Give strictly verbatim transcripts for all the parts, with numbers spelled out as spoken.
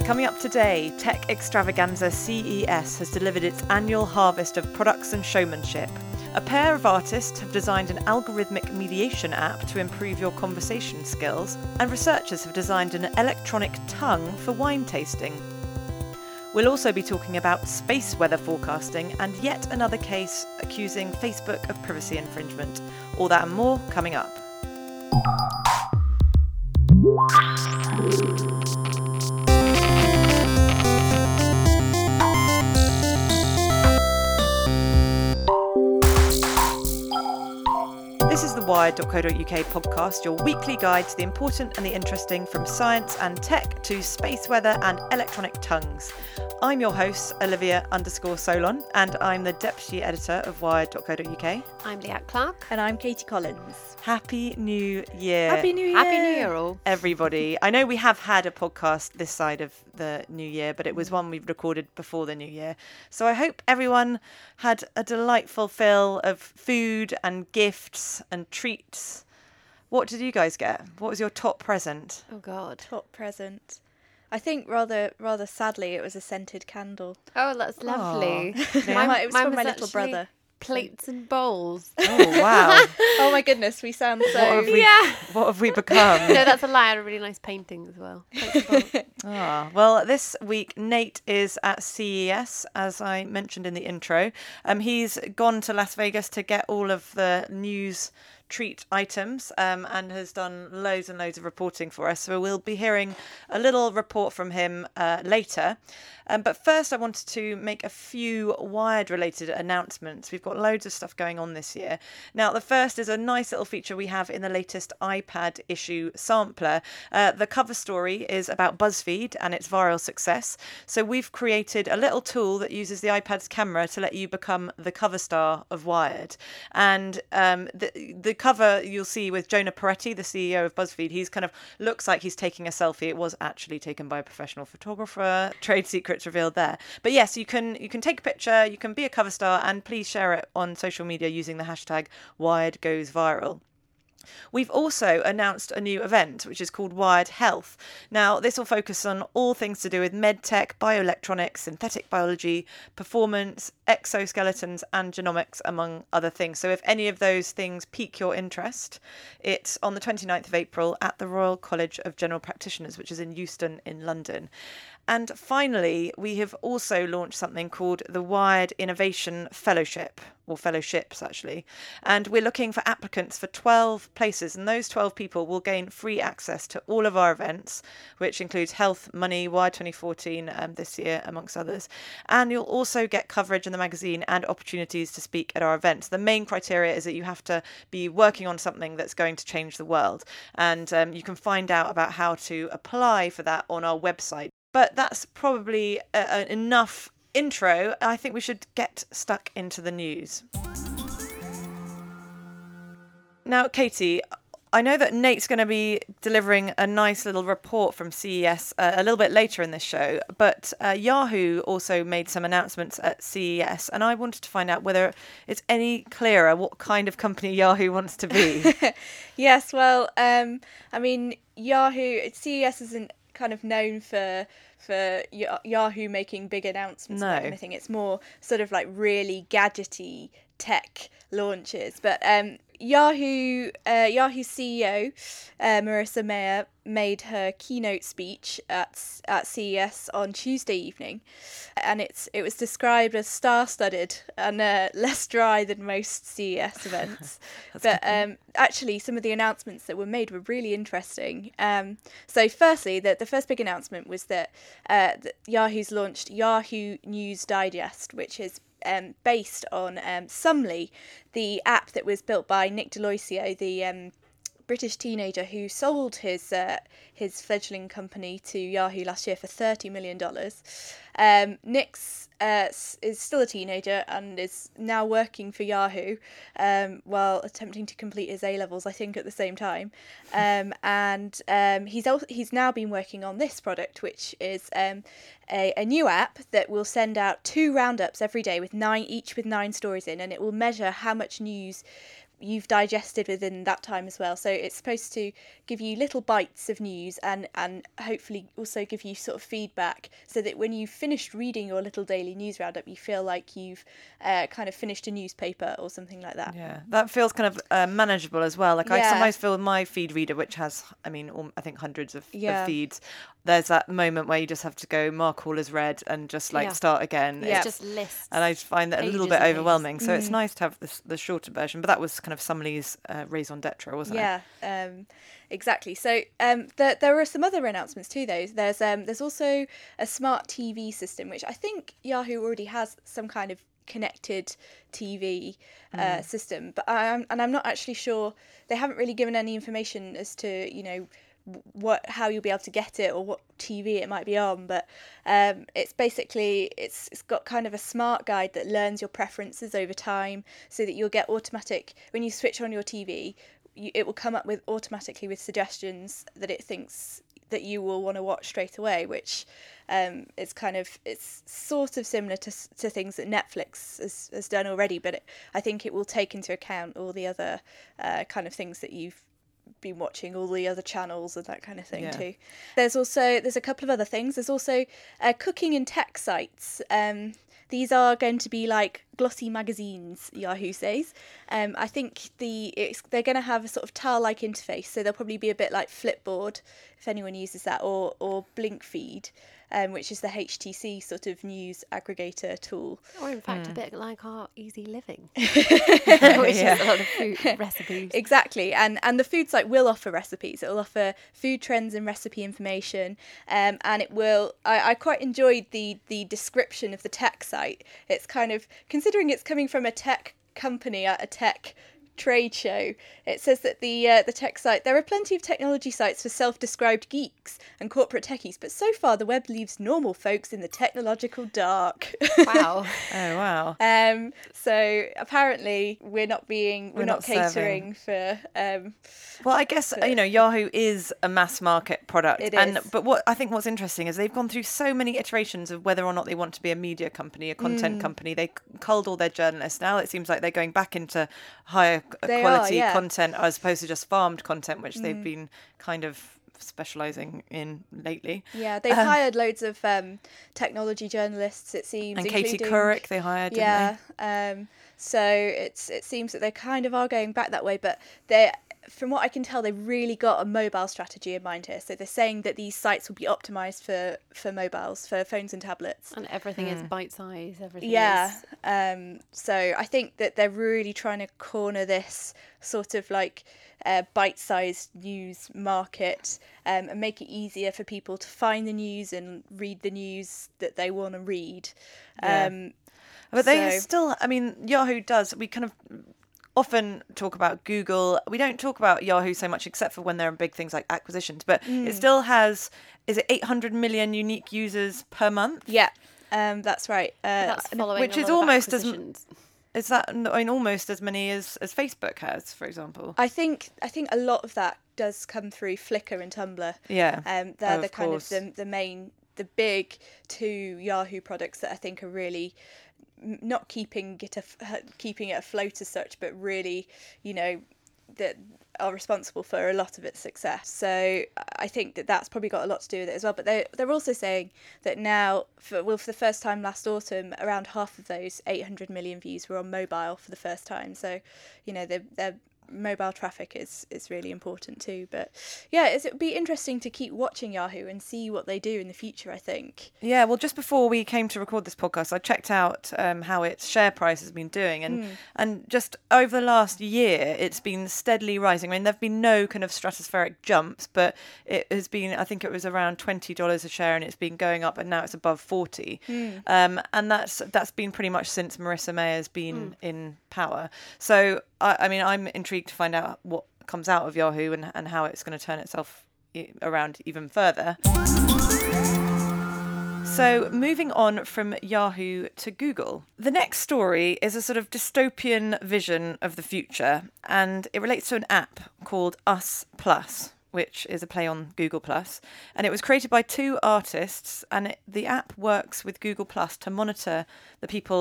Coming up today, tech extravaganza C E S has delivered its annual harvest of products and showmanship. A pair of artists have designed an algorithmic mediation app to improve your conversation skills, and researchers have designed an electronic tongue for wine tasting. We'll also be talking about space weather forecasting and yet another case accusing Facebook of privacy infringement. All that and more coming up. This is the wired dot co dot U K podcast, your weekly guide to the important and the interesting, from science and tech to space weather and electronic tongues. I'm your host, Olivia underscore Solon, and I'm the deputy editor of wired dot co dot U K. I'm Leanne Clark. And I'm Katie Collins. Happy New Year. Happy New Year. Happy New Year, all. Everybody. I know we have had a podcast this side of the new year, but it was one we've recorded before the new year. So I hope everyone had a delightful fill of food and gifts and treats. What did you guys get? What was your top present? Oh, God. Top present. I think rather rather sadly it was a scented candle. Oh, that's lovely. Yeah. Mine, Mine- it was mine from my was little actually brother. Plates and bowls. Oh, wow. Oh my goodness, we sound What so... have we, Yeah. what have we become? No, that's a lie. I had a really nice painting as well. Ah, well, this week Nate is at C E S, as I mentioned in the intro. Um, he's gone to Las Vegas to get all of the news treat items um, and has done loads and loads of reporting for us. So we'll be hearing a little report from him uh, later. Um, but first, I wanted to make a few Wired-related announcements. We've got loads of stuff going on this year. Now, the first is a nice little feature we have in the latest iPad issue sampler. Uh, the cover story is about BuzzFeed and its viral success. So we've created a little tool that uses the iPad's camera to let you become the cover star of Wired. And um, the, the cover you'll see with Jonah Peretti, the C E O of BuzzFeed, he's kind of looks like he's taking a selfie. It was actually taken by a professional photographer. Trade secrets revealed there. But yes, you can you can take a picture, you can be a cover star, and please share it on social media using the hashtag WiredGoesViral. We've also announced a new event, which is called Wired Health. Now, this will focus on all things to do with medtech, bioelectronics, synthetic biology, performance, exoskeletons, and genomics, among other things. So if any of those things pique your interest, it's on the twenty-ninth of April at the Royal College of General Practitioners, which is in Euston in London. And finally, we have also launched something called the Wired Innovation Fellowship, or fellowships actually. And we're looking for applicants for twelve places, and those twelve people will gain free access to all of our events, which includes Health, Money, Wired twenty fourteen um, this year, amongst others. And you'll also get coverage in the magazine and opportunities to speak at our events. The main criteria is that you have to be working on something that's going to change the world. And um, you can find out about how to apply for that on our website. But that's probably uh, enough intro. I think we should get stuck into the news. Now, Katie, I know that Nate's going to be delivering a nice little report from C E S uh, a little bit later in this show, but uh, Yahoo also made some announcements at C E S, and I wanted to find out whether it's any clearer what kind of company Yahoo wants to be. Yes, well, um, I mean, Yahoo, C E S isn't kind of known for for Yahoo making big announcements No. about anything. It's more sort of like really gadgety tech launches. But um, Yahoo uh, Yahoo C E O uh, Marissa Mayer made her keynote speech at at C E S on Tuesday evening, and it's it was described as star-studded and uh, less dry than most C E S events. But um, actually, some of the announcements that were made were really interesting. Um, so, firstly, the the first big announcement was that, uh, that Yahoo's launched Yahoo News Digest, which is Um, based on um, Sumly, the app that was built by Nick Deloisio, the um, British teenager who sold his uh, his fledgling company to Yahoo last year for thirty million dollars. Um, Nick's uh, is still a teenager and is now working for Yahoo um, while attempting to complete his A-levels, I think, at the same time. Um, and um, he's al- he's now been working on this product, which is um, a, a new app that will send out two roundups every day with nine each with nine stories in, and it will measure how much news you've digested within that time as well. So it's supposed to give you little bites of news and and hopefully also give you sort of feedback, so that when you've finished reading your little daily news roundup, you feel like you've uh, kind of finished a newspaper or something like that. Yeah, that feels kind of uh, manageable as well. Like I Yeah. sometimes feel my feed reader, which has, I mean, al- I think hundreds of, Yeah. of feeds, there's that moment where you just have to go mark all as read and just like Yeah. start again. Yeah. It's just lists. And I find that a little Pages bit and pages. overwhelming. So Mm. it's nice to have this, the shorter version. But that was kind of Sumley's uh, raison d'etre, wasn't it? Yeah, um, exactly. So um, there there are some other announcements too. Though there's um, there's also a smart T V system, which I think Yahoo already has some kind of connected T V uh, system, but I'm and I'm not actually sure. They haven't really given any information as to, you know, what how you'll be able to get it or what T V it might be on, but um, it's basically it's it's got kind of a smart guide that learns your preferences over time, so that you'll get automatic when you switch on your T V, you, it will come up with automatically with suggestions that it thinks that you will want to watch straight away, which um, is kind of it's sort of similar to to things that Netflix has, has done already, but it, I think it will take into account all the other uh, kind of things that you've been watching, all the other channels and that kind of thing Yeah. too. There's also there's a couple of other things. There's also uh, cooking and tech sites. Um, these are going to be like glossy magazines, Yahoo says. Um, I think the it's, they're going to have a sort of tile-like interface, so they'll probably be a bit like Flipboard, if anyone uses that, or or Blinkfeed, um, which is the H T C sort of news aggregator tool. Or in fact, a bit like our Easy Living, which Yeah. is a lot of food recipes. Exactly, and and the food site will offer recipes. It will offer food trends and recipe information, um, and it will. I, I quite enjoyed the the description of the tech site. It's kind of, considering it's coming from a tech company at a tech trade show, it says that the uh, the tech site, there are plenty of technology sites for self-described geeks and corporate techies, but so far the web leaves normal folks in the technological dark. Wow. Oh, wow. Um, so apparently we're not being we're, We're not, not catering for um, Well, I guess, you know, Yahoo is a mass market product. It and is. But what I think what's interesting is they've gone through so many iterations of whether or not they want to be a media company, a content Mm. company. They culled all their journalists. Now it seems like they're going back into higher They are, quality yeah. content as opposed to just farmed content, which Mm. they've been kind of specialising in lately. yeah they've Um, hired loads of um, technology journalists, it seems, And Katie including- Couric they hired, didn't yeah um, so it's it seems that they kind of are going back that way, but they from what I can tell, they've really got a mobile strategy in mind here. So they're saying that these sites will be optimized for for mobiles, for phones and tablets. And everything is bite size. Everything Yeah. is. Um, so I think that they're really trying to corner this sort of like uh, bite-sized news market, um, and make it easier for people to find the news and read the news that they want to read. Yeah. Um, But they so- still, I mean, Yahoo does, we kind of often talk about Google. We don't talk about Yahoo so much except for when there are big things like acquisitions, but Mm. it still has, is it eight hundred million unique users per month? Yeah, um, that's right. Uh, That's and- following which a is lot of almost as m- acquisitions. Is that, I mean, almost as many as, as Facebook has, for example? I think I think a lot of that does come through Flickr and Tumblr. Yeah. Um, they're Oh, the of kind course. of the, the main, the big two Yahoo products that I think are really m- not keeping it af- keeping it afloat as such, but really, you know, that are responsible for a lot of its success. So I think that that's probably got a lot to do with it as well. But they they're also saying that now, for, well, for the first time last autumn, around half of those eight hundred million views were on mobile for the first time. So, you know, their their mobile traffic is is really important too. But yeah, it's, it would be interesting to keep watching Yahoo and see what they do in the future, I think. Yeah, well, just before we came to record this podcast, I checked out um, how its share price has been doing. And, Hmm. and just over the last year, it's been steadily rising. I mean, there have been no kind of stratospheric jumps, but it has been, I think it was around twenty dollars a share, and it's been going up, and now it's above forty. Um, and that's that's been pretty much since Marissa Mayer has been in power. So, I, I mean, I'm intrigued to find out what comes out of Yahoo and, and how it's going to turn itself i- around even further. So, moving on from Yahoo to Google. The next story is a sort of dystopian vision of the future, and it relates to an app called Us Plus, which is a play on Google Plus. And it was created by two artists, and it, the app works with Google Plus to monitor the people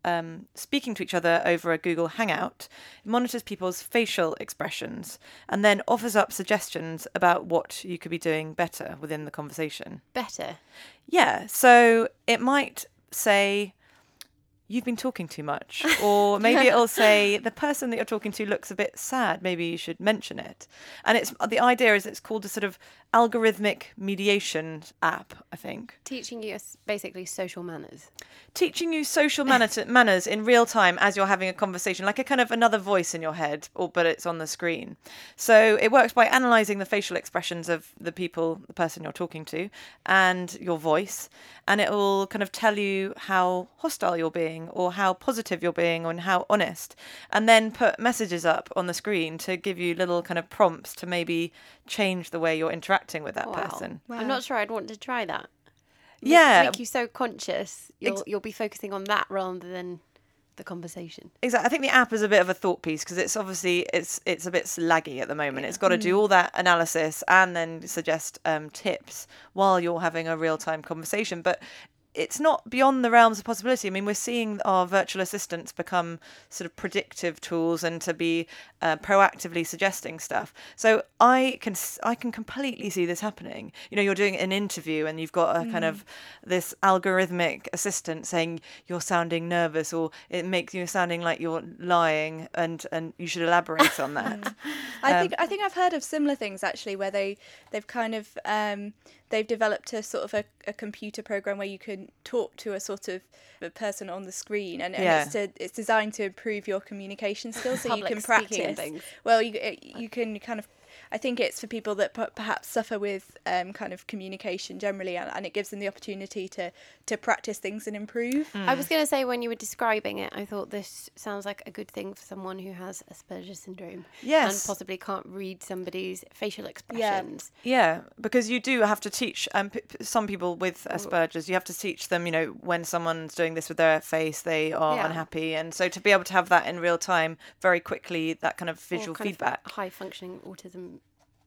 um, speaking to each other over a Google Hangout. It monitors people's facial expressions and then offers up suggestions about what you could be doing better within the conversation. Better. Yeah, so it might say, you've been talking too much. Or maybe it'll say, the person that you're talking to looks a bit sad. Maybe you should mention it. And it's the idea is it's called a sort of algorithmic mediation app, I think. Teaching you s- basically social manners. Teaching you social manner manners in real time as you're having a conversation, like a kind of another voice in your head, or but it's on the screen. So it works by analysing the facial expressions of the people, the person you're talking to, and your voice, and it will kind of tell you how hostile you're being, or how positive you're being, and how honest, and then put messages up on the screen to give you little kind of prompts to maybe change the way you're interacting with that Wow. person. Wow. I'm not sure I'd want to try that. Make- Yeah. Make you so conscious. You'll, Ex- you'll be focusing on that rather than the conversation. Exactly. I think the app is a bit of a thought piece because it's obviously it's it's a bit laggy at the moment. It's got to do all that analysis and then suggest um, tips while you're having a real time conversation. But it's not beyond the realms of possibility. I mean, we're seeing our virtual assistants become sort of predictive tools and to be uh, proactively suggesting stuff. So I can s- I can completely see this happening. You know, you're doing an interview and you've got a kind of this algorithmic assistant saying you're sounding nervous, or it makes you sounding like you're lying, and and you should elaborate on that. I Um, think I think I've heard of similar things actually, where they they've kind of um, they've developed a sort of a, a computer program where you can talk to a sort of a person on the screen, and, and Yeah. it's to, it's designed to improve your communication skills, so you Public can speaking and practice. things. Well, you you can kind of. I think it's for people that p- perhaps suffer with um, kind of communication generally, and, and it gives them the opportunity to to practice things and improve. I was going to say, when you were describing it, I thought this sounds like a good thing for someone who has Asperger's syndrome. Yes. And possibly can't read somebody's facial expressions. Yeah, because you do have to teach um, p- p- some people with Asperger's, you have to teach them, you know, when someone's doing this with their face, they are Yeah. unhappy. And so to be able to have that in real time, very quickly, that kind of Or visual kind of feedback high functioning autism,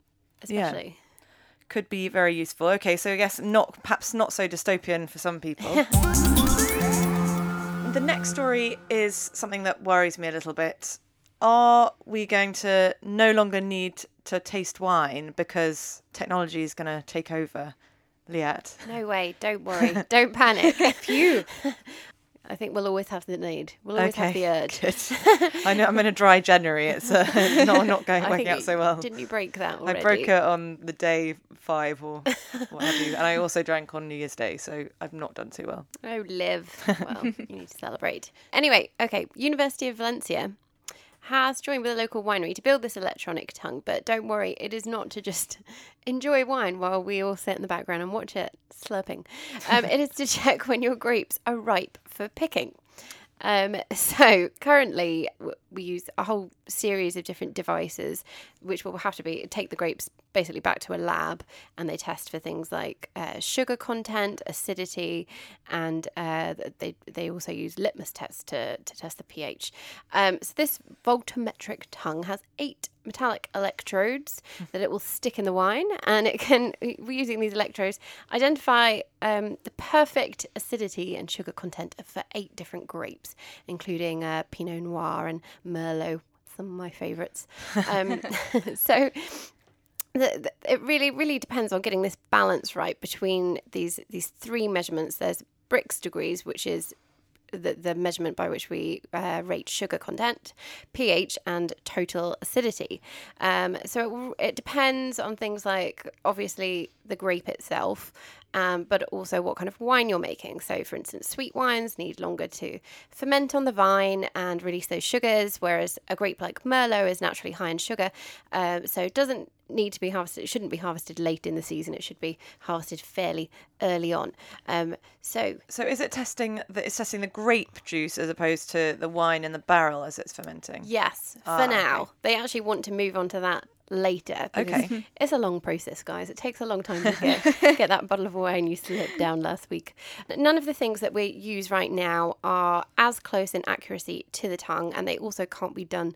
Yeah. especially. could be very useful. Okay, so I guess not, perhaps not so dystopian for some people. The next story is something that worries me a little bit. Are we going to no longer need to taste wine because technology is going to take over? Liat. No way. Don't worry. Don't panic. Phew. I think we'll always have the need. We'll always have the urge. Good. I know I'm in a dry January. It's uh, not not going I working think out you- so well. Didn't you break that I already? broke it on the day five or what have you, and I also drank on New Year's Day, so I've not done too well. Oh, live. Well, you need to celebrate. Anyway, okay. University of Valencia has joined with a local winery to build this electronic tongue, but don't worry, it is not to just enjoy wine while we all sit in the background and watch it slurping. Um, it is to check when your grapes are ripe for picking. Um, so currently w- we use a whole series of different devices, which will have to be take the grapes basically back to a lab, and they test for things like uh, sugar content, acidity, and uh, they they also use litmus tests to to test the pH. Um, so this voltammetric tongue has eight metallic electrodes that it will stick in the wine, and it can, we're using these electrodes, identify um, the perfect acidity and sugar content for eight different grapes, including uh, Pinot Noir and Merlot, some of my favourites. Um, so the, the, it really, really depends on getting this balance right between these these three measurements. There's Brix degrees, which is the, the measurement by which we uh, rate sugar content, pH, and total acidity. Um, so it, it depends on things like, obviously, the grape itself, um, but also what kind of wine you're making. So, for instance, sweet wines need longer to ferment on the vine and release those sugars, whereas a grape like Merlot is naturally high in sugar, um, so it doesn't need to be harvested. It shouldn't be harvested late in the season. It should be harvested fairly early on. Um, so So is it testing the it's testing the grape juice as opposed to the wine in the barrel as it's fermenting? yes, for Ah, now. okay. They actually want to move on to that later. because Okay. It's a long process, guys. It takes a long time to get, get that bottle of wine you slipped down last week. None of the things that we use right now are as close in accuracy to the tongue, and they also can't be done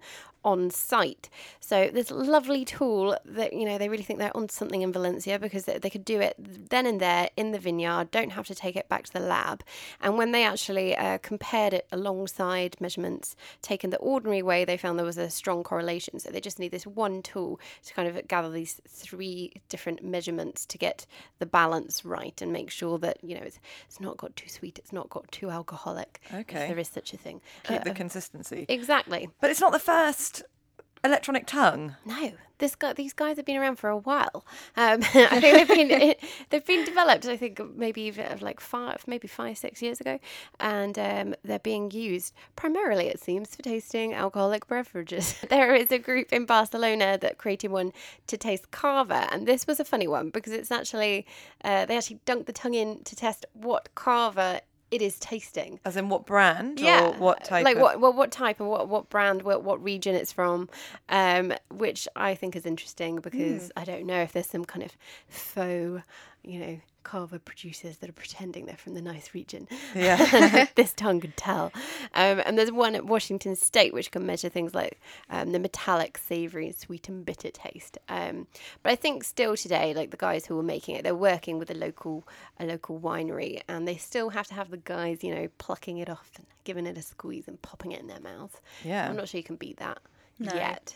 on site. So this lovely tool that, you know, they really think they're on something in Valencia because they, they could do it then and there in the vineyard, don't have to take it back to the lab. And when they actually uh, compared it alongside measurements taken the ordinary way, they found there was a strong correlation. So they just need this one tool to kind of gather these three different measurements to get the balance right and make sure that, you know, it's, it's not got too sweet, it's not got too alcoholic, Okay. if there is such a thing. Keep Uh, the consistency. Exactly. But it's not the first electronic tongue. No, this guy, these guys have been around for a while. Um, I think they've been they've been developed. I think maybe even like five, maybe five, six years ago, and um, they're being used primarily, it seems, for tasting alcoholic beverages. There is a group in Barcelona that created one to taste cava, and this was a funny one because it's actually uh, they actually dunked the tongue in to test what cava it is tasting. As in what brand Yeah, or what type like of... what well, what type and what what brand, what what region it's from, um, which I think is interesting because Hmm. I don't know if there's some kind of faux, you know, cava producers that are pretending they're from the nice region. Yeah. This tongue could tell. Um, and there's one at Washington State which can measure things like um, the metallic, savoury, sweet and bitter taste. Um, but I think still today, like the guys who are making it, they're working with a local a local winery, and they still have to have the guys, you know, plucking it off and giving it a squeeze and popping it in their mouth. Yeah. I'm not sure you can beat that. No. Yet.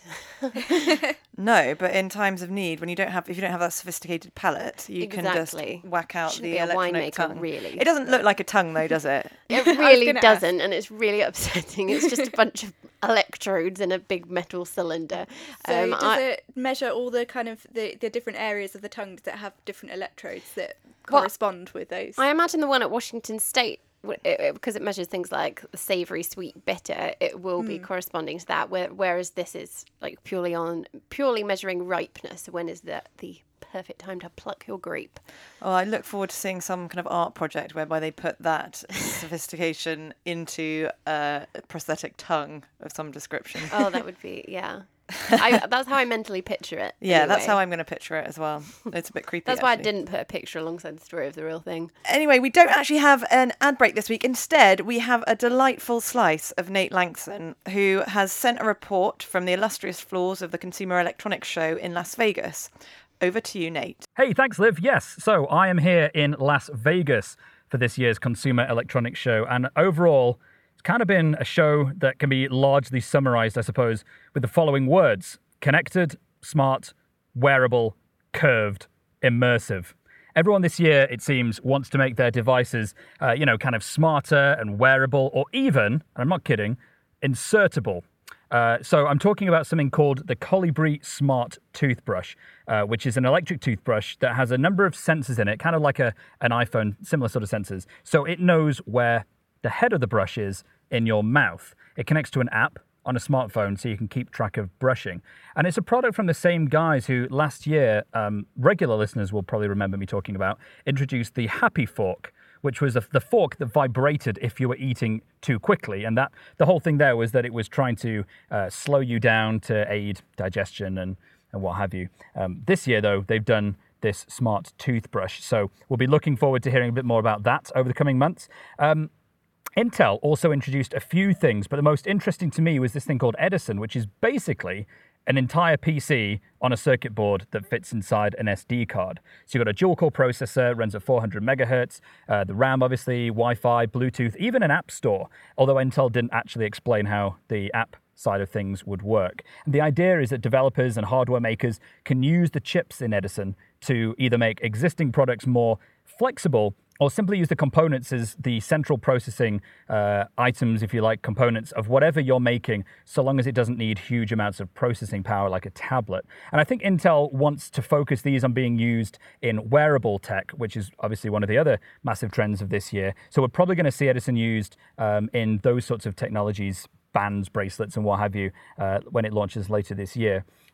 No, but in times of need, when you don't have, if you don't have that sophisticated palate, you Exactly. can just whack out Shouldn't the be a electronic winemaker, tongue. really. It doesn't look like a tongue, though, does it? It was really gonna doesn't, and it's really upsetting. It's just a bunch of electrodes in a big metal cylinder. So Um, does I- it measure all the kind of the, the different areas of the tongue that have different electrodes that Well, correspond with those? I imagine the one at Washington State, w- it- it- because it measures things like savoury, sweet, bitter, it will be corresponding to that. Where, whereas this is like purely on purely measuring ripeness. When is the the perfect time to pluck your grape? Oh, I look forward to seeing some kind of art project whereby they put that sophistication into a prosthetic tongue of some description. Oh, that would be yeah. I, that's how I mentally picture it. Yeah, that's anyway. how I'm going to picture it as well. It's a bit creepy. That's why I actually. didn't put a picture alongside the story of the real thing. Anyway, we don't actually have an ad break this week. Instead, we have a delightful slice of Nate Langson, who has sent a report from the illustrious floors of the Consumer Electronics Show in Las Vegas. Over to you, Nate. Hey, thanks, Liv. Yes, so I am here in Las Vegas for this year's Consumer Electronics Show, and overall, it's kind of been a show that can be largely summarized, I suppose, with the following words: connected, smart, wearable, curved, immersive. Everyone this year, it seems, wants to make their devices, uh, you know, kind of smarter and wearable, or even, and I'm not kidding, insertable. Uh, so I'm talking about something called the Colibri Smart Toothbrush, uh, which is an electric toothbrush that has a number of sensors in it, kind of like a an iPhone, similar sort of sensors. So it knows where the head of the brush is in your mouth. It connects to an app on a smartphone so you can keep track of brushing. And it's a product from the same guys who last year, um, regular listeners will probably remember me talking about, introduced the Happy Fork, which was a, the fork that vibrated if you were eating too quickly. And that the whole thing there was that it was trying to uh, slow you down to aid digestion and, and what have you. Um, this year, though, they've done this smart toothbrush. So we'll be looking forward to hearing a bit more about that over the coming months. Um, Intel also introduced a few things, but the most interesting to me was this thing called Edison, which is basically an entire P C on a circuit board that fits inside an S D card. So you've got a dual-core processor, runs at four hundred megahertz, uh, the RAM obviously, Wi-Fi, Bluetooth, even an app store, although Intel didn't actually explain how the app side of things would work. And the idea is that developers and hardware makers can use the chips in Edison to either make existing products more flexible or simply use the components as the central processing uh, items, if you like, components of whatever you're making, so long as it doesn't need huge amounts of processing power like a tablet. And I think Intel wants to focus these on being used in wearable tech, which is obviously one of the other massive trends of this year. So we're probably going to see Edison used um, in those sorts of technologies, bands, bracelets, and what have you, uh, when it launches later this year.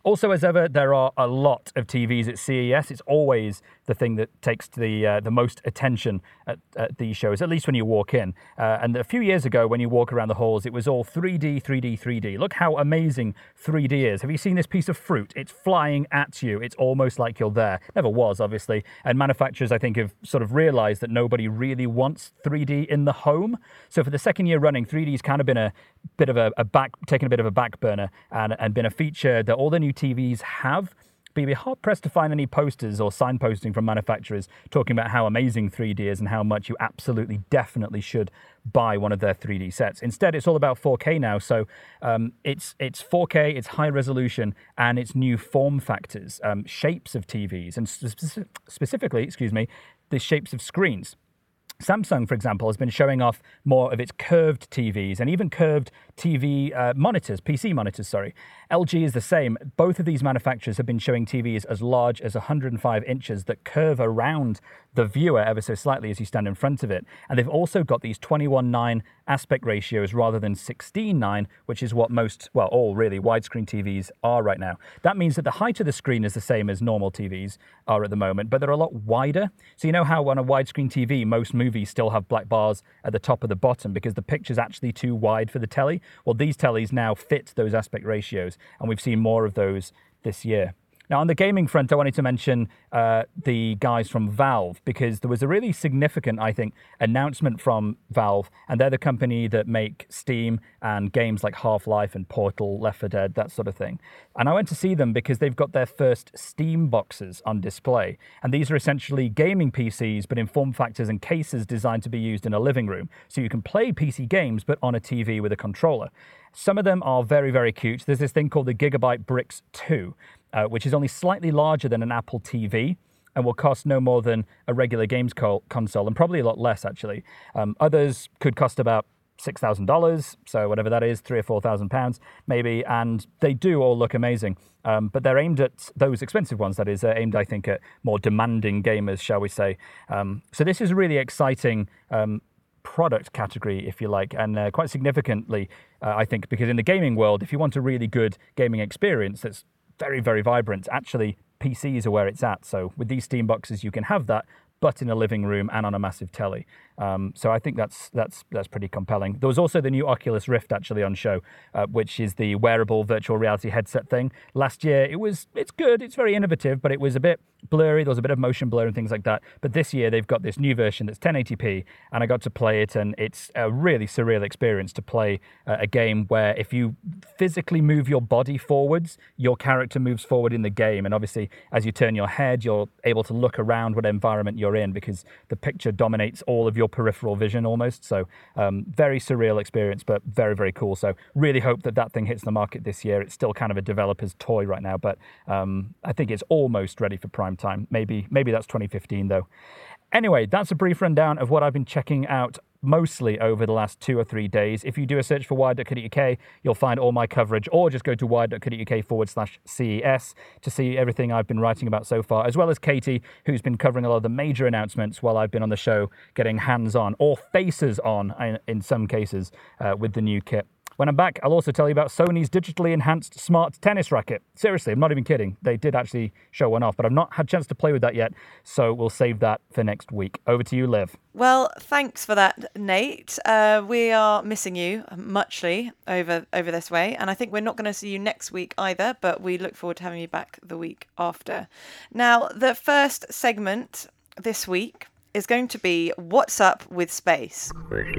Also, as ever, there are a lot of T Vs at C E S. It's always the thing that takes the uh, the most attention at, at these shows, at least when you walk in. Uh, and a few years ago, when you walk around the halls, it was all three D, three D, three D. Look how amazing three D is. Have you seen this piece of fruit? It's flying at you. It's almost like you're there. Never was, obviously. And manufacturers, I think, have sort of realized that nobody really wants three D in the home. So for the second year running, three D's kind of been a bit of a, a back, taken a bit of a back burner and, and been a feature that all the new T Vs have. But you'd be hard-pressed to find any posters or signposting from manufacturers talking about how amazing three D is and how much you absolutely, definitely should buy one of their three D sets. Instead, it's all about four K now. So um, it's it's four K, it's high resolution, and it's new form factors, um, shapes of T Vs, and spe- specifically, excuse me, the shapes of screens. Samsung, for example, has been showing off more of its curved T Vs and even curved T V uh, monitors, P C monitors, sorry. L G is the same. Both of these manufacturers have been showing T Vs as large as one hundred five inches that curve around the viewer ever so slightly as you stand in front of it. And they've also got these twenty-one nine aspect ratios rather than sixteen nine, which is what most, well, all really widescreen T Vs are right now. That means that the height of the screen is the same as normal T Vs are at the moment, but they're a lot wider. So you know how on a widescreen T V, most movies still have black bars at the top of the bottom because the picture's actually too wide for the telly? Well, these tellies now fit those aspect ratios, and we've seen more of those this year. Now, on the gaming front, I wanted to mention uh, the guys from Valve, because there was a really significant, I think, announcement from Valve, and they're the company that make Steam and games like Half-Life and Portal, Left four Dead, that sort of thing. And I went to see them because they've got their first Steam boxes on display. And these are essentially gaming P Cs, but in form factors and cases designed to be used in a living room. So you can play P C games, but on a T V with a controller. Some of them are very, very cute. There's this thing called the Gigabyte Bricks two, uh, which is only slightly larger than an Apple T V and will cost no more than a regular games co- console, and probably a lot less, actually. Um, others could cost about six thousand dollars, so whatever that is, three or four thousand pounds maybe, and they do all look amazing. Um, but they're aimed at those expensive ones, that is. They're aimed, I think, at more demanding gamers, shall we say. Um, so this is a really exciting um, product category, if you like, and uh, quite significantly, uh, I think, because in the gaming world, if you want a really good gaming experience that's very, very vibrant, actually P Cs are where it's at. So with these Steam boxes, you can have that, but in a living room and on a massive telly. Um, so I think that's that's that's pretty compelling. There was also the new Oculus Rift actually on show, uh, which is the wearable virtual reality headset thing. Last year, it was it's good, it's very innovative, but it was a bit blurry. There was a bit of motion blur and things like that. But this year, they've got this new version that's ten eighty p, and I got to play it, and it's a really surreal experience to play uh, a game where if you physically move your body forwards, your character moves forward in the game. And obviously, as you turn your head, you're able to look around what environment you're in because the picture dominates all of your peripheral vision almost. So um, very surreal experience, but very, very cool. So really hope that that thing hits the market this year. It's still kind of a developer's toy right now, but um, I think it's almost ready for prime time. Maybe, maybe that's twenty fifteen though. Anyway, that's a brief rundown of what I've been checking out mostly over the last two or three days. If you do a search for wired dot co dot U K, you'll find all my coverage, or just go to wired dot co dot U K forward slash C E S to see everything I've been writing about so far, as well as Katie, who's been covering a lot of the major announcements while I've been on the show, getting hands-on, or faces on in, in some cases, uh, with the new kit. When I'm back, I'll also tell you about Sony's digitally enhanced smart tennis racket. Seriously, I'm not even kidding. They did actually show one off, but I've not had a chance to play with that yet, so we'll save that for next week. Over to you, Liv. Well, thanks for that, Nate. Uh, we are missing you muchly over over this way, and I think we're not going to see you next week either, but we look forward to having you back the week after. Now, the first segment this week is going to be What's Up with Space?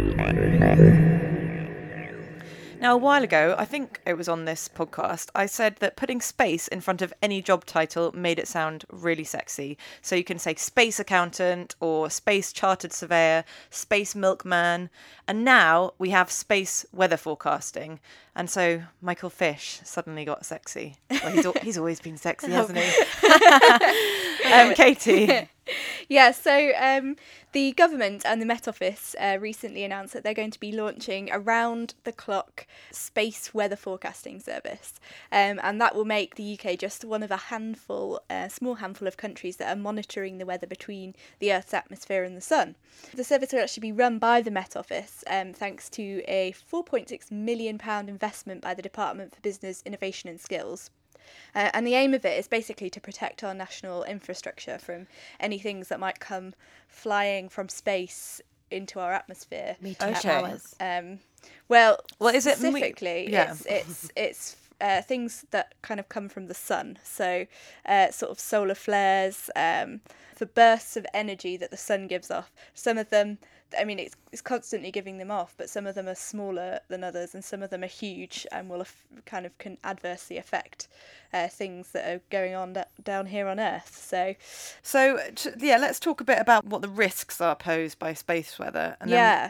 Now, a while ago, I think it was on this podcast, I said that putting space in front of any job title made it sound really sexy. So you can say space accountant or space chartered surveyor, space milkman, and now we have space weather forecasting. And so Michael Fish suddenly got sexy. Well, he's, al- he's always been sexy, hasn't he? um, Katie. Yeah, so um, the government and the Met Office uh, recently announced that they're going to be launching a round-the-clock space weather forecasting service. Um, and that will make the U K just one of a handful, a uh, small handful of countries that are monitoring the weather between the Earth's atmosphere and the sun. The service will actually be run by the Met Office, um, thanks to a four point six million pounds investment by the Department for Business, Innovation and Skills. Uh, and the aim of it is basically to protect our national infrastructure from any things that might come flying from space into our atmosphere. Meteor Okay. showers. Um, well, Well, is it me- specifically, yeah. it's it's it's uh, things that kind of come from the sun. So, uh, sort of solar flares, um, the bursts of energy that the sun gives off. Some of them, I mean, it's it's constantly giving them off, but some of them are smaller than others, and some of them are huge and will af- kind of can adversely affect uh, things that are going on da- down here on Earth. So, So, t- yeah, let's talk a bit about what the risks are posed by space weather. And then yeah.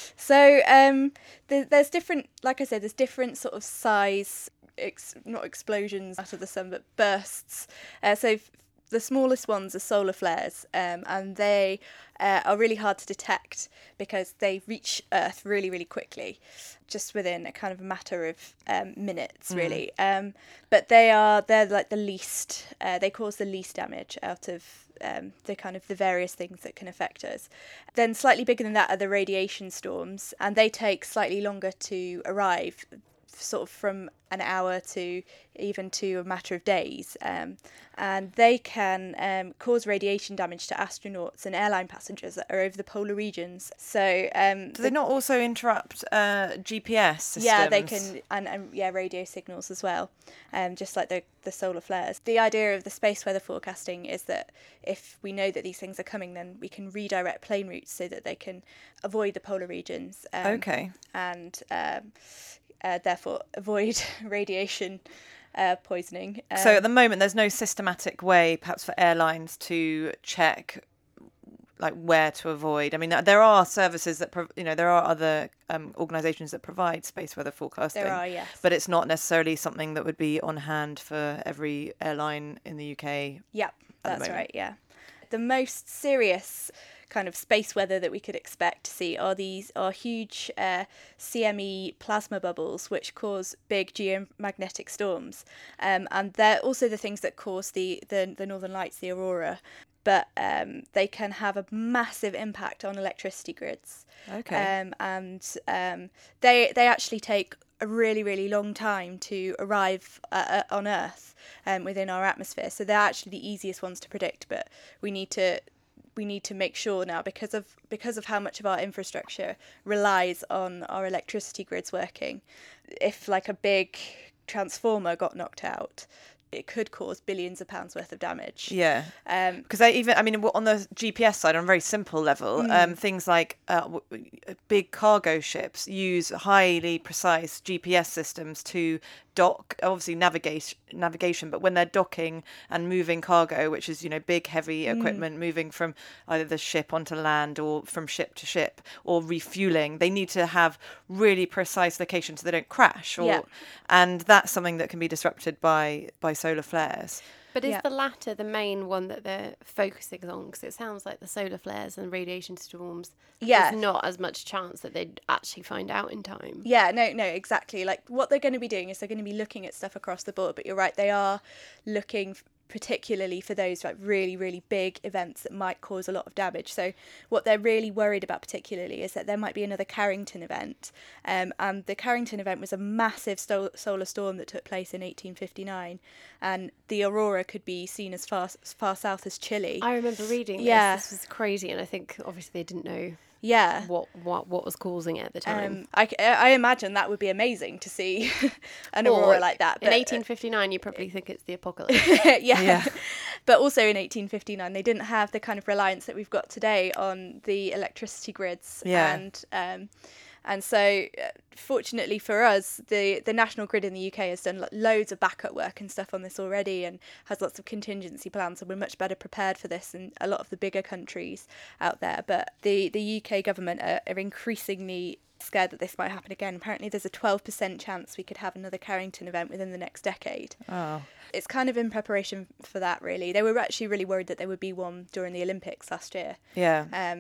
So um, there, there's different, like I said, there's different sort of size, ex- not explosions out of the sun, but bursts. Uh, so f- the smallest ones are solar flares, um, and they uh, are really hard to detect because they reach Earth really, really quickly, just within a kind of a matter of um, minutes, really. Um, but they are they're like the least. Uh, they cause the least damage out of um, the kind of the various things that can affect us. Then slightly bigger than that are the radiation storms, and they take slightly longer to arrive, sort of from an hour to even to a matter of days, um, and they can um, cause radiation damage to astronauts and airline passengers that are over the polar regions. So um, do they not also interrupt uh, G P S systems? yeah, they can, and, and yeah, radio signals as well, um, just like the the solar flares. The idea of the space weather forecasting is that if we know that these things are coming, then we can redirect plane routes so that they can avoid the polar regions. Um, Okay. And um, uh, therefore avoid radiation uh, poisoning. Um, So at the moment, there's no systematic way, perhaps for airlines, to check like where to avoid. I mean, there are services that, prov- you know, there are other um, organisations that provide space weather forecasting. there are, yes. But it's not necessarily something that would be on hand for every airline in the U K. Yep, the that's moment. right, yeah. The most serious kind of space weather that we could expect to see are these are huge uh, C M E plasma bubbles, which cause big geomagnetic storms, um, and they're also the things that cause the the, the northern lights, the aurora. But um, they can have a massive impact on electricity grids. Okay. Um, and um, they they actually take a really really long time to arrive uh, uh, on Earth um, within our atmosphere. So they're actually the easiest ones to predict. But we need to we need to make sure now, because of because of how much of our infrastructure relies on our electricity grids working. If like a big transformer got knocked out, it could cause billions of pounds worth of damage. Yeah. Um, Because I even, I mean, on the G P S side, on a very simple level, Mm. um, things like uh, w- w- big cargo ships use highly precise G P S systems to dock, obviously navigate navigation, but when they're docking and moving cargo, which is, you know, big, heavy Mm. equipment moving from either the ship onto land or from ship to ship or refueling, they need to have really precise locations so they don't crash. Or, Yeah. And that's something that can be disrupted by, by solar flares. But is Yeah. the latter the main one that they're focusing on? Because it sounds like the solar flares and radiation storms, Yeah. there's not as much chance that they'd actually find out in time. Yeah, no, no, exactly. Like what they're going to be doing is they're going to be looking at stuff across the board. But you're right, they are looking f- particularly for those like really, really big events that might cause a lot of damage. So what they're really worried about particularly is that there might be another Carrington event. Um, and the Carrington event was a massive sto- solar storm that took place in eighteen fifty-nine. And the aurora could be seen as far, as far south as Chile. I remember reading this. Yeah. This was crazy, and I think obviously they didn't know yeah. what what, what was causing it at the time. Um, I, c- I imagine that would be amazing to see an aurora Or like that. in but- eighteen fifty-nine, you probably think it's the apocalypse. yeah. Yeah. But also in eighteen fifty-nine, they didn't have the kind of reliance that we've got today on the electricity grids. Yeah. And um, and so, uh, fortunately for us, the, the national grid in the U K has done lo- loads of backup work and stuff on this already, and has lots of contingency plans. So we're much better prepared for this than a lot of the bigger countries out there. But the, the U K government are, are increasingly scared that this might happen again. Apparently there's a twelve percent chance we could have another Carrington event within the next decade. Oh. It's kind of in preparation for that, really. They were actually really worried that there would be one during the Olympics last year. Yeah. Um,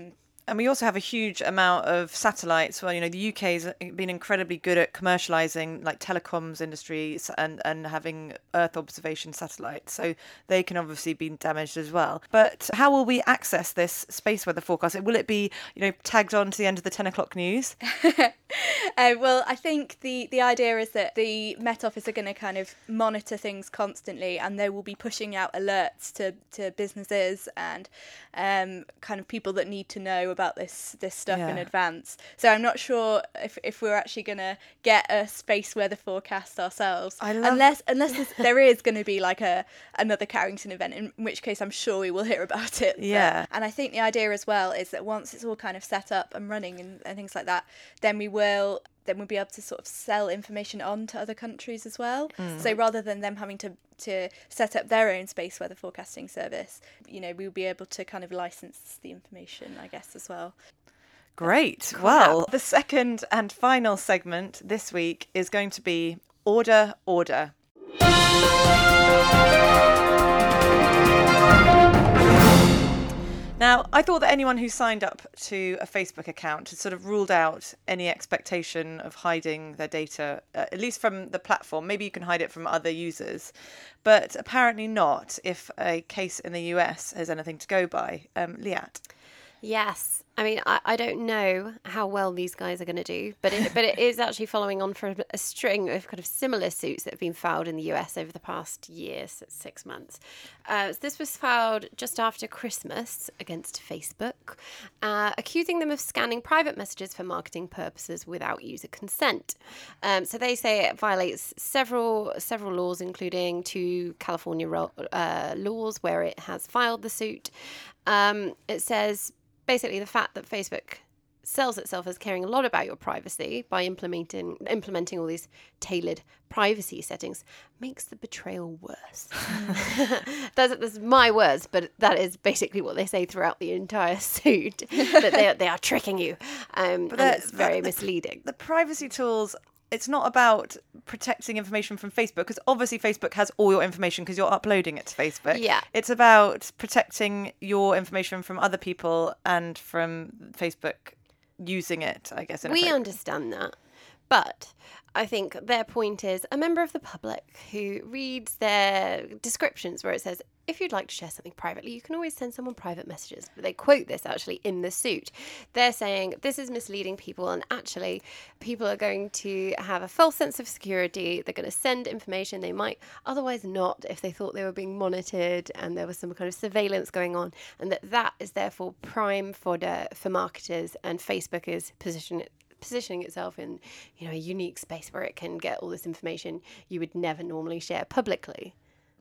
And we also have a huge amount of satellites. Well, you know, the U K's been incredibly good at commercializing like telecoms industries and, and having Earth observation satellites. So they can obviously be damaged as well. But how will we access this space weather forecast? Will it be, you know, tagged on to the end of the ten o'clock news? uh, well, I think the, the idea is that the Met Office are going to kind of monitor things constantly, and they will be pushing out alerts to, to businesses and um, kind of people that need to know about this this stuff Yeah. in advance. So I'm not sure if, if we're actually going to get a space weather forecast ourselves, I love- unless unless there's, there is going to be like a another Carrington event, in which case I'm sure we will hear about it. But- Yeah. and I think the idea as well is that once it's all kind of set up and running and, and things like that, then we will then we'll be able to sort of sell information on to other countries as well. So rather than them having to, to set up their own space weather forecasting service, you know, we'll be able to kind of license the information, I guess, as well. Great. Well, the second and final segment this week is going to be Order, Order. Now, I thought that anyone who signed up to a Facebook account had sort of ruled out any expectation of hiding their data, uh, at least from the platform. Maybe you can hide it from other users, but apparently not if a case in the U S has anything to go by. Um, Liat. Yes. I mean, I, I don't know how well these guys are going to do, but it, but it is actually following on from a string of kind of similar suits that have been filed in the U S over the past year, so six months. Uh, so this was filed just after Christmas against Facebook, uh, accusing them of scanning private messages for marketing purposes without user consent. Um, so they say it violates several several laws, including two California ro- uh, laws where it has filed the suit. Um, it says basically the fact that Facebook sells itself as caring a lot about your privacy by implementing implementing all these tailored privacy settings makes the betrayal worse. that's, that's my words, but that is basically what they say throughout the entire suit, that they are, they are tricking you. Um, and that- it's very but the- misleading. The privacy tools, it's not about protecting information from Facebook, because obviously Facebook has all your information because you're uploading it to Facebook. Yeah. It's about protecting your information from other people and from Facebook using it, I guess. We inappropriately. understand that. But I think their point is a member of the public who reads their descriptions where it says, if you'd like to share something privately, you can always send someone private messages. But they quote this actually in the suit. They're saying this is misleading people, and actually people are going to have a false sense of security. They're going to send information they might otherwise not if they thought they were being monitored and there was some kind of surveillance going on, and that that is therefore prime fodder for marketers, and Facebook is positioning positioning itself in, you know, a unique space where it can get all this information you would never normally share publicly.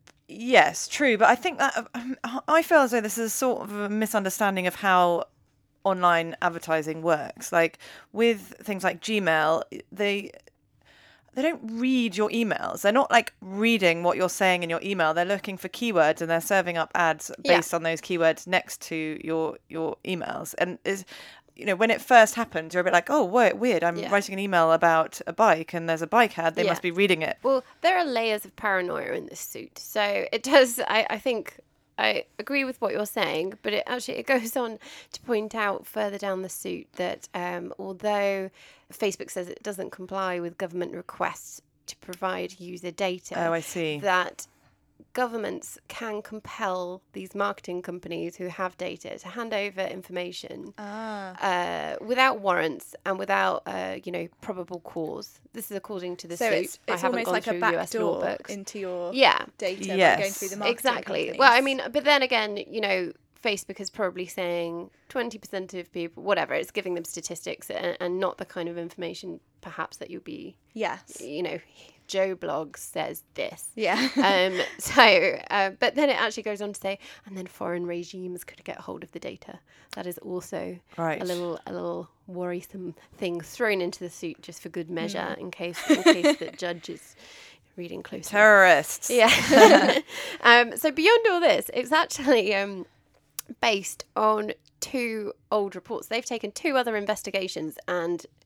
Yes, true. But I think that um, I feel as though this is sort of a misunderstanding of how online advertising works. Like with things like Gmail, they they don't read your emails. They're not like reading what you're saying in your email. They're looking for keywords and they're serving up ads based Yeah. on those keywords next to your your emails. And is you know, when it first happened, you're a bit like, oh, wait, weird. I'm Yeah. writing an email about a bike and there's a bike ad. They Yeah. must be reading it. Well, there are layers of paranoia in this suit. So it does, I, I think, I agree with what you're saying, but it actually it goes on to point out further down the suit that um, although Facebook says it doesn't comply with government requests to provide user data, Oh, I see. that governments can compel these marketing companies who have data to hand over information Ah. uh, without warrants and without, uh, you know, probable cause. This is according to the So suit. it's, I it's haven't almost gone like a through U S back law door books. into your Yeah, data by Yes. going through the marketing exactly. companies. Well, I mean, but then again, you know, Facebook is probably saying twenty percent of people, whatever, it's giving them statistics and, and not the kind of information perhaps that you'll be, yes. you know, Joe Bloggs says this. Yeah. um, so, uh, but then it actually goes on to say, and then foreign regimes could get hold of the data. That is also Right. a little, a little worrisome thing thrown into the suit just for good measure, in case, in case the judge is reading closely. Terrorists. Yeah. um, so beyond all this, it's actually um, based on two old reports. They've taken two other investigations and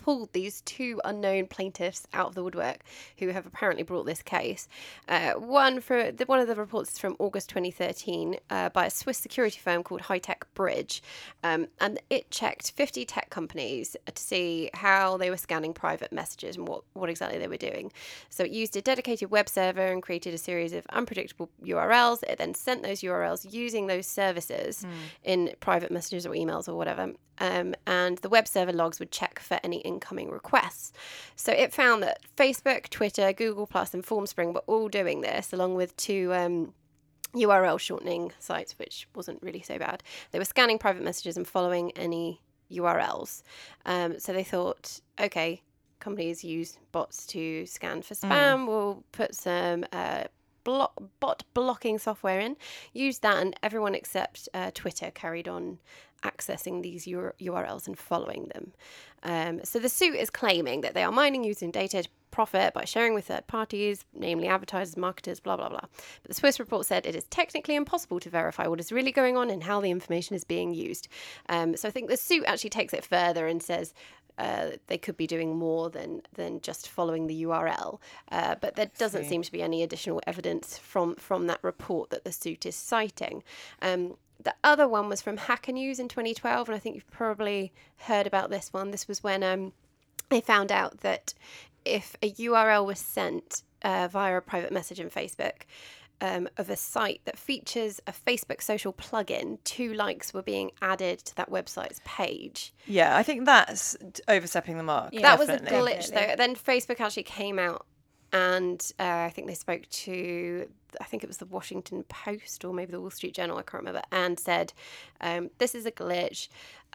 pulled these two unknown plaintiffs out of the woodwork who have apparently brought this case. Uh, one for the, one of the reports is from August twenty thirteen uh, by a Swiss security firm called High Tech Bridge, um, and it checked fifty tech companies to see how they were scanning private messages and what, what exactly they were doing. So it used a dedicated web server and created a series of unpredictable U R Ls. It then sent those U R Ls using those services mm. in private messages or emails or whatever. Um, and the web server logs would check for any incoming requests. So it found that Facebook, Twitter, Google Plus, and Formspring were all doing this, along with two um, U R L shortening sites, which wasn't really so bad. They were scanning private messages and following any U R Ls. Um, so they thought, okay, companies use bots to scan for spam. Mm. We'll put some uh, blo- bot blocking software in, use that, and everyone except uh, Twitter carried on accessing these U R Ls and following them. Um, so the suit is claiming that they are mining using data to profit by sharing with third parties, namely advertisers, marketers, blah, blah, blah. But the Swiss report said it is technically impossible to verify what is really going on and how the information is being used. Um, so I think the suit actually takes it further and says uh, they could be doing more than, than just following the U R L. Uh, but there doesn't seem to be any additional evidence from, from that report that the suit is citing. Um, The other one was from Hacker News in twenty twelve, and I think you've probably heard about this one. This was when um, they found out that if a U R L was sent uh, via a private message in Facebook um, of a site that features a Facebook social plugin, two likes were being added to that website's page. Yeah, I think that's overstepping the mark. Yeah, that definitely. was a glitch, though. Then Facebook actually came out and uh, I think they spoke to, I think it was the Washington Post or maybe the Wall Street Journal, I can't remember, and said, um, this is a glitch.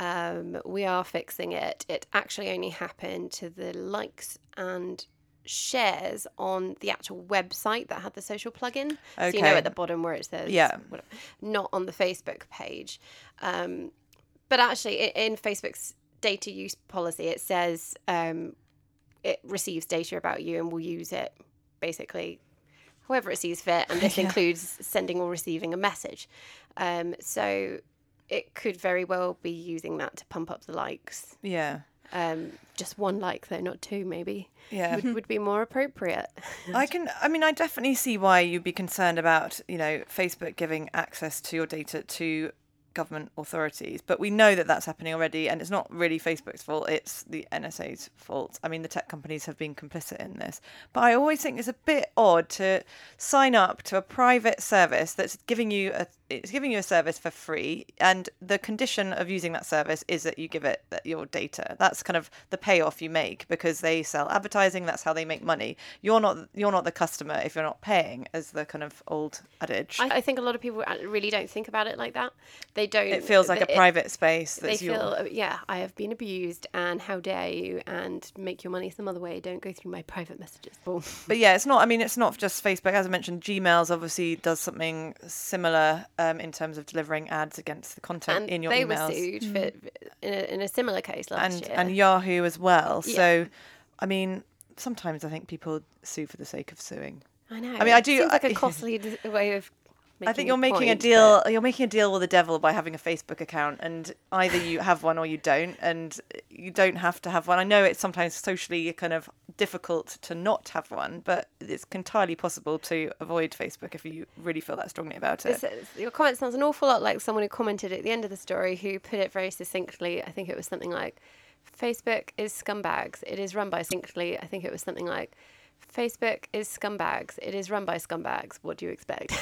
Um, we are fixing it. It actually only happened to the likes and shares on the actual website that had the social plugin. Okay. So you know at the bottom where it says, yeah. whatever, not on the Facebook page. Um, but actually in, in Facebook's data use policy, it says, um, it receives data about you and will use it basically however it sees fit, and this yeah. includes sending or receiving a message. Um, so it could very well be using that to pump up the likes. Yeah. Um, just one like though, not two maybe. Yeah. Would, would be more appropriate. I can, I mean, I definitely see why you'd be concerned about, you know, Facebook giving access to your data to government authorities, but we know that that's happening already, and it's not really Facebook's fault, it's the N S A's fault. I mean, the tech companies have been complicit in this, but I always think it's a bit odd to sign up to a private service that's giving you a it's giving you a service for free, and the condition of using that service is that you give it your data. That's kind of the payoff you make, because they sell advertising, that's how they make money. You're not you're not the customer if you're not paying, as the kind of old adage. I, I think a lot of people really don't think about it like that. They don't. It feels like a it, private space. They that's feel, your... yeah, I have been abused, and how dare you, and make your money some other way. Don't go through my private messages. But yeah, it's not, I mean, it's not just Facebook. As I mentioned, Gmail's obviously does something similar um, in terms of delivering ads against the content and in your they emails. Were sued for, in, a, in a similar case last and, year. And Yahoo as well. Yeah. So, I mean, sometimes I think people sue for the sake of suing. I know. I mean, I do. Seems like I, a costly way of. I think you're making point, a deal. But... You're making a deal with the devil by having a Facebook account, and either you have one or you don't, and you don't have to have one. I know it's sometimes socially kind of difficult to not have one, but it's entirely possible to avoid Facebook if you really feel that strongly about it. This, your comment sounds an awful lot like someone who commented at the end of the story, who put it very succinctly. I think it was something like, "Facebook is scumbags. It is run by succinctly." I think it was something like, Facebook is scumbags. It is run by scumbags. What do you expect?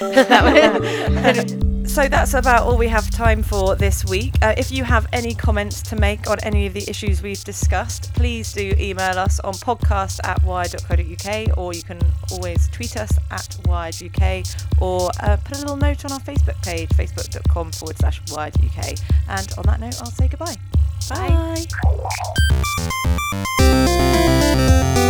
So that's about all we have time for this week. Uh, if you have any comments to make on any of the issues we've discussed, please do email us on podcast at wired dot co dot uk, or you can always tweet us at wired U K, or uh, put a little note on our Facebook page, facebook.com forward slash wired UK. And on that note, I'll say goodbye. Bye. Bye.